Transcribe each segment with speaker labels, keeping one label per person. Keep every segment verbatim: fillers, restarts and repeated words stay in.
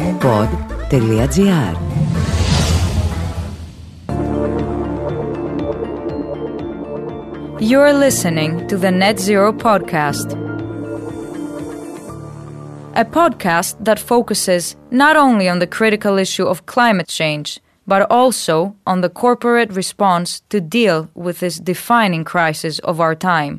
Speaker 1: pod τελεία τζι άρ.
Speaker 2: You're listening to the Net Zero Podcast, a podcast that focuses not only on the critical issue of climate change, but also on the corporate response to deal with this defining crisis of our time.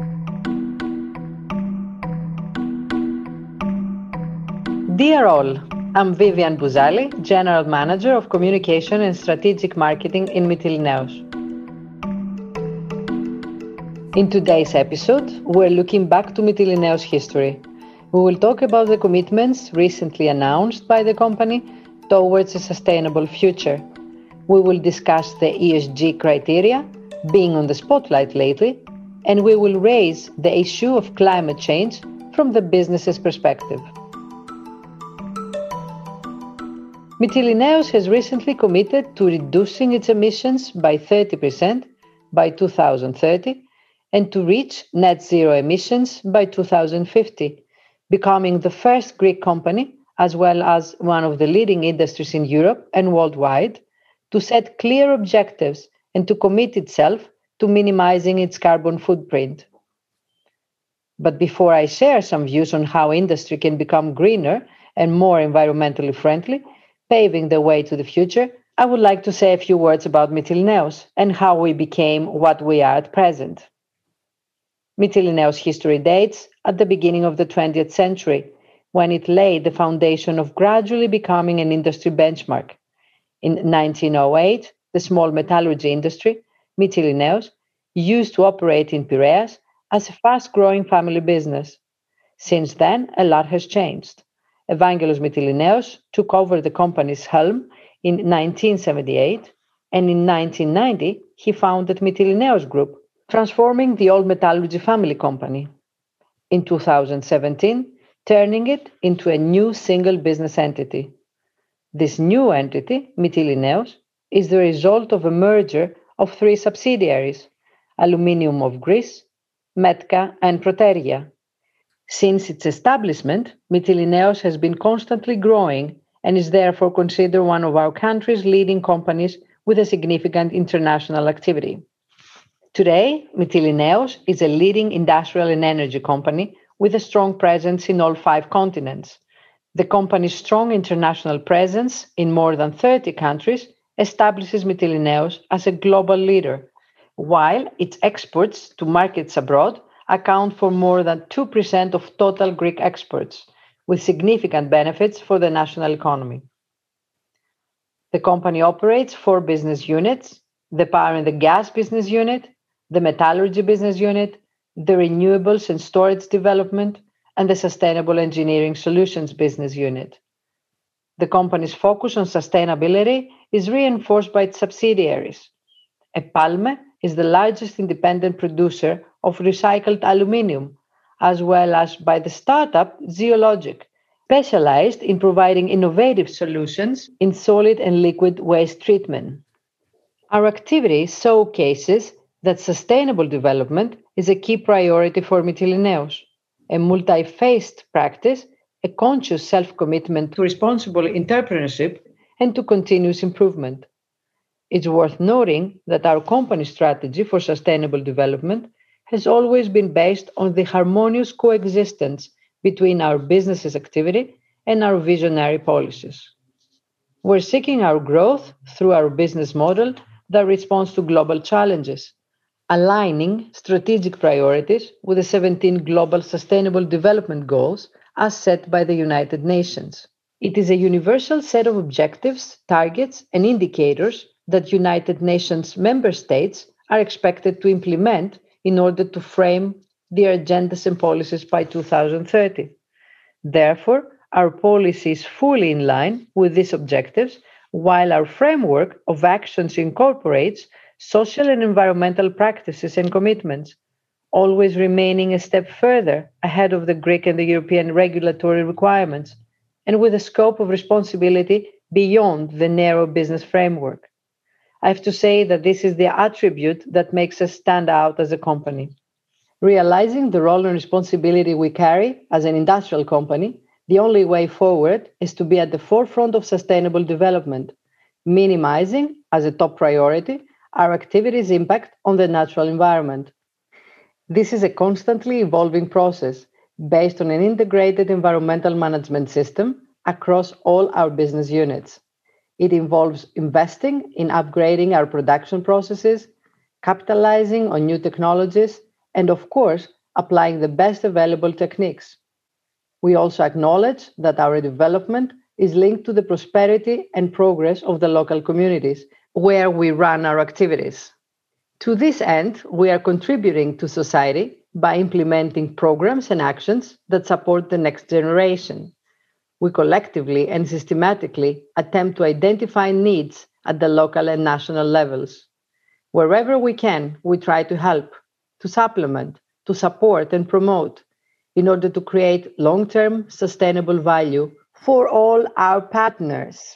Speaker 3: Dear all, I'm Vivian Bouzali, General Manager of Communication and Strategic Marketing in Mytilineos. In today's episode, we're looking back to Mytilineos history. We will talk about the commitments recently announced by the company towards a sustainable future. We will discuss the E S G criteria being on the spotlight lately, and we will raise the issue of climate change from the business's perspective. Mytilineos has recently committed to reducing its emissions by thirty percent by two thousand thirty and to reach net zero emissions by two thousand fifty, becoming the first Greek company, as well as one of the leading industries in Europe and worldwide, to set clear objectives and to commit itself to minimizing its carbon footprint. But before I share some views on how industry can become greener and more environmentally friendly, paving the way to the future, I would like to say a few words about Mytilineos and how we became what we are at present. Mytilineos' history dates at the beginning of the twentieth century, when it laid the foundation of gradually becoming an industry benchmark. In nineteen oh eight, the small metallurgy industry, Mytilineos, used to operate in Piraeus as a fast-growing family business. Since then, a lot has changed. Evangelos Mytilineos took over the company's helm in nineteen seventy-eight, and in nineteen ninety, he founded Mytilineos Group, transforming the old metallurgy family company. In two thousand seventeen, turning it into a new single business entity. This new entity, Mytilineos, is the result of a merger of three subsidiaries, Aluminium of Greece, Metka, and Proteria. Since its establishment, Mytilineos has been constantly growing and is therefore considered one of our country's leading companies with a significant international activity. Today, Mytilineos is a leading industrial and energy company with a strong presence in all five continents. The company's strong international presence in more than thirty countries establishes Mytilineos as a global leader, while its exports to markets abroad account for more than two percent of total Greek exports, with significant benefits for the national economy. The company operates four business units: the power and the gas business unit, the metallurgy business unit, the renewables and storage development, and the sustainable engineering solutions business unit. The company's focus on sustainability is reinforced by its subsidiaries. Epalme is the largest independent producer of recycled aluminium, as well as by the startup Zeologic, specialized in providing innovative solutions in solid and liquid waste treatment. Our activity showcases that sustainable development is a key priority for Mytilineos, a multi-faced practice, a conscious self-commitment to responsible entrepreneurship and to continuous improvement. It's worth noting that our company strategy for sustainable development has always been based on the harmonious coexistence between our business's activity and our visionary policies. We're seeking our growth through our business model that responds to global challenges, aligning strategic priorities with the seventeen Global Sustainable Development Goals as set by the United Nations. It is a universal set of objectives, targets, and indicators that United Nations member states are expected to implement in order to frame their agendas and policies by two thousand thirty. Therefore, our policy is fully in line with these objectives, while our framework of actions incorporates social and environmental practices and commitments, always remaining a step further ahead of the Greek and the European regulatory requirements, and with a scope of responsibility beyond the narrow business framework. I have to say that this is the attribute that makes us stand out as a company. Realizing the role and responsibility we carry as an industrial company, The only way forward is to be at the forefront of sustainable development, minimizing, as a top priority, our activities' impact on the natural environment. This is a constantly evolving process based on an integrated environmental management system across all our business units. It involves investing in upgrading our production processes, capitalizing on new technologies, and of course, applying the best available techniques. We also acknowledge that our development is linked to the prosperity and progress of the local communities where we run our activities. To this end, we are contributing to society by implementing programs and actions that support the next generation. We collectively and systematically attempt to identify needs at the local and national levels. Wherever we can, we try to help, to supplement, to support and promote in order to create long-term sustainable value for all our partners.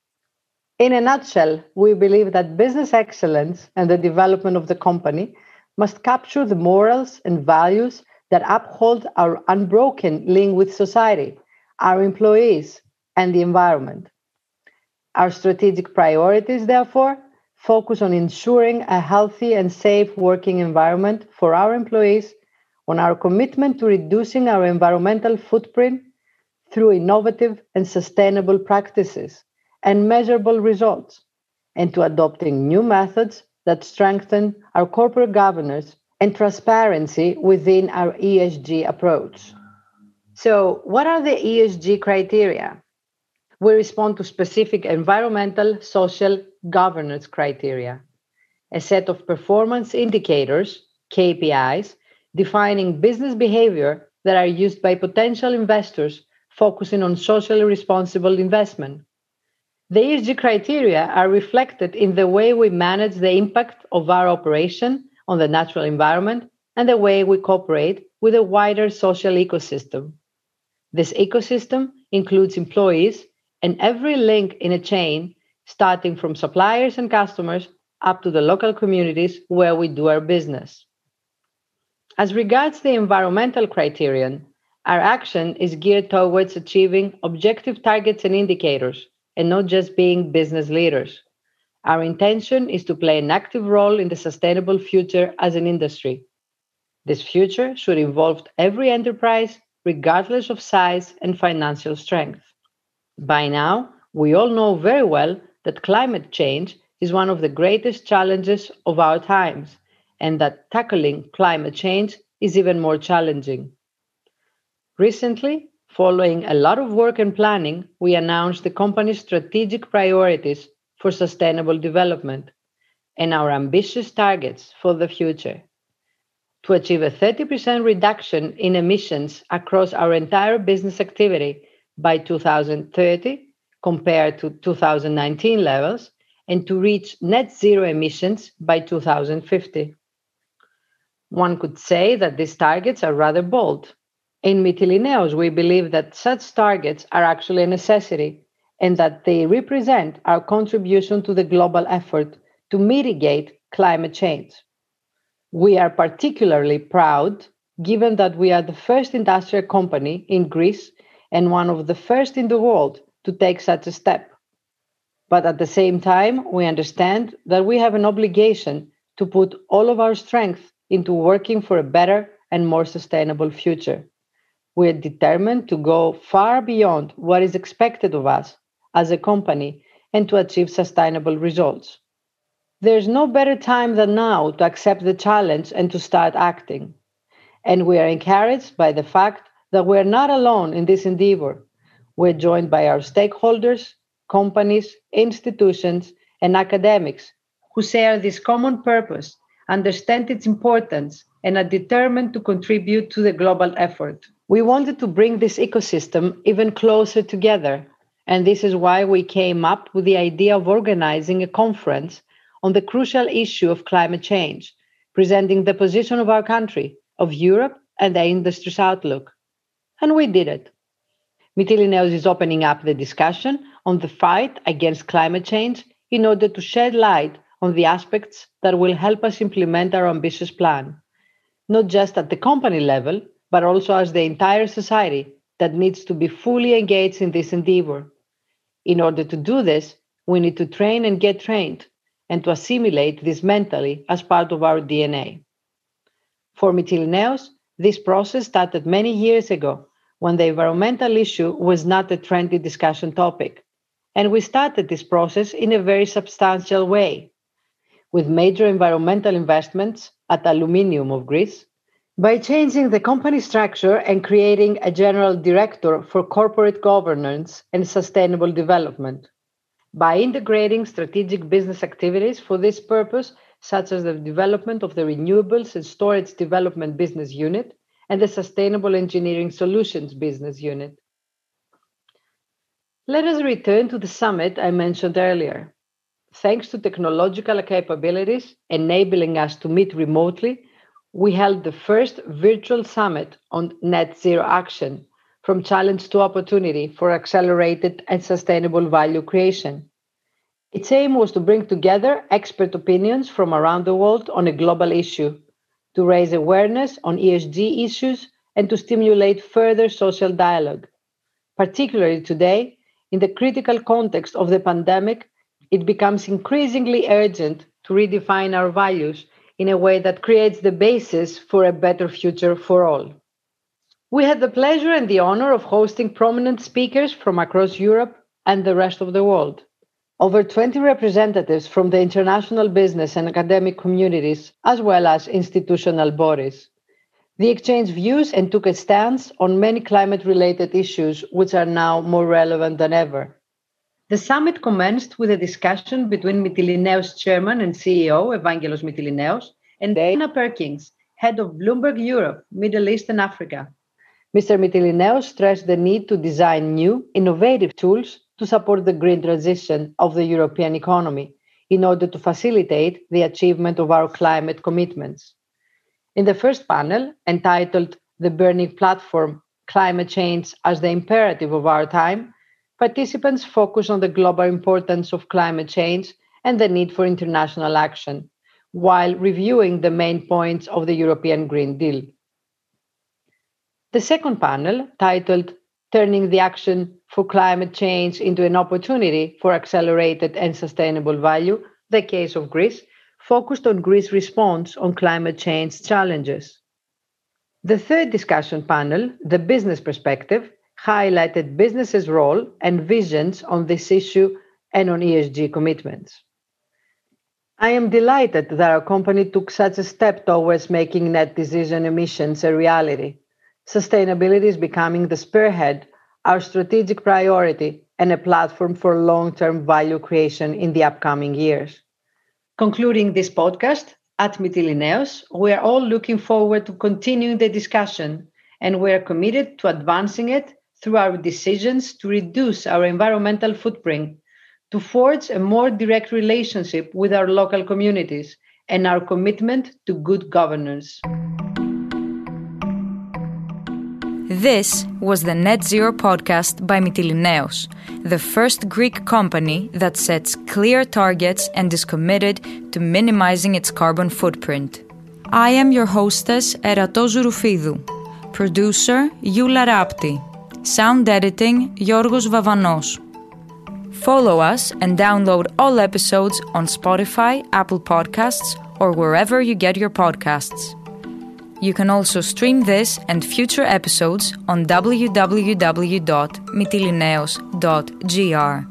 Speaker 3: In a nutshell, we believe that business excellence and the development of the company must capture the morals and values that uphold our unbroken link with society, our employees, and the environment. Our strategic priorities, therefore, focus on ensuring a healthy and safe working environment for our employees, on our commitment to reducing our environmental footprint through innovative and sustainable practices and measurable results, and to adopting new methods that strengthen our corporate governance and transparency within our E S G approach. So, what are the E S G criteria? We respond to specific environmental, social, governance criteria, a set of performance indicators, K P Is, defining business behavior that are used by potential investors focusing on socially responsible investment. The E S G criteria are reflected in the way we manage the impact of our operation on the natural environment and the way we cooperate with a wider social ecosystem. This ecosystem includes employees and every link in a chain, starting from suppliers and customers up to the local communities where we do our business. As regards the environmental criterion, our action is geared towards achieving objective targets and indicators, and not just being business leaders. Our intention is to play an active role in the sustainable future as an industry. This future should involve every enterprise, regardless of size and financial strength. By now, we all know very well that climate change is one of the greatest challenges of our times, and that tackling climate change is even more challenging. Recently, following a lot of work and planning, we announced the company's strategic priorities for sustainable development and our ambitious targets for the future. To achieve a thirty percent reduction in emissions across our entire business activity by two thousand thirty compared to two thousand nineteen levels, and to reach net zero emissions by two thousand fifty. One could say that these targets are rather bold. In Mytilineos, we believe that such targets are actually a necessity and that they represent our contribution to the global effort to mitigate climate change. We are particularly proud, given that we are the first industrial company in Greece and one of the first in the world to take such a step. But at the same time, we understand that we have an obligation to put all of our strength into working for a better and more sustainable future. We are determined to go far beyond what is expected of us as a company and to achieve sustainable results. There is no better time than now to accept the challenge and to start acting. And we are encouraged by the fact that we are not alone in this endeavor. We are joined by our stakeholders, companies, institutions, and academics who share this common purpose, understand its importance, and are determined to contribute to the global effort. We wanted to bring this ecosystem even closer together, and this is why we came up with the idea of organizing a conference on the crucial issue of climate change, presenting the position of our country, of Europe, and the industry's outlook. And we did it. Mytilineos is opening up the discussion on the fight against climate change in order to shed light on the aspects that will help us implement our ambitious plan, not just at the company level, but also as the entire society, that needs to be fully engaged in this endeavor. In order to do this, we need to train and get trained, and to assimilate this mentally as part of our D N A. For Mytilineos, this process started many years ago, when the environmental issue was not a trendy discussion topic, and we started this process in a very substantial way, with major environmental investments at Aluminium of Greece, by changing the company structure and creating a general director for corporate governance and sustainable development, by integrating strategic business activities for this purpose, such as the development of the Renewables and Storage Development Business Unit and the Sustainable Engineering Solutions Business Unit. Let us return to the summit I mentioned earlier. Thanks to technological capabilities enabling us to meet remotely, we held the first virtual summit on net zero action, from challenge to opportunity for accelerated and sustainable value creation. Its aim was to bring together expert opinions from around the world on a global issue, to raise awareness on E S G issues, and to stimulate further social dialogue. Particularly today, in the critical context of the pandemic, it becomes increasingly urgent to redefine our values in a way that creates the basis for a better future for all. We had the pleasure and the honor of hosting prominent speakers from across Europe and the rest of the world. Over twenty representatives from the international business and academic communities, as well as institutional bodies. They exchanged views and took a stance on many climate-related issues which are now more relevant than ever. The summit commenced with a discussion between Mytilineos chairman and C E O, Evangelos Mytilineos, and Dana Perkins, head of Bloomberg Europe, Middle East and Africa. Mister Mytilineos stressed the need to design new, innovative tools to support the green transition of the European economy in order to facilitate the achievement of our climate commitments. In the first panel, entitled The Burning Platform, Climate Change as the Imperative of Our Time, participants focus on the global importance of climate change and the need for international action, while reviewing the main points of the European Green Deal. The second panel, titled Turning the Action for Climate Change into an Opportunity for Accelerated and Sustainable Value, the Case of Greece, focused on Greece's response on climate change challenges. The third discussion panel, The Business Perspective, highlighted businesses' role and visions on this issue and on E S G commitments. I am delighted that our company took such a step towards making net zero emissions a reality. Sustainability is becoming the spearhead, our strategic priority, and a platform for long-term value creation in the upcoming years. Concluding this podcast, at Mytilineos, we are all looking forward to continuing the discussion, and we are committed to advancing it through our decisions to reduce our environmental footprint, to forge a more direct relationship with our local communities, and our commitment to good governance.
Speaker 2: This was the Net Zero podcast by Mytilineos, the first Greek company that sets clear targets and is committed to minimizing its carbon footprint. I am your hostess, Eratos Rufidou. Producer, Yula Rapti. Sound editing, Yorgos Vavanos. Follow us and download all episodes on Spotify, Apple Podcasts, or wherever you get your podcasts. You can also stream this and future episodes on w w w dot mytilineos dot g r.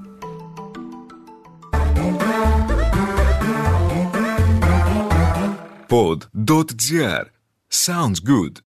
Speaker 4: pod dot g r. Sounds good.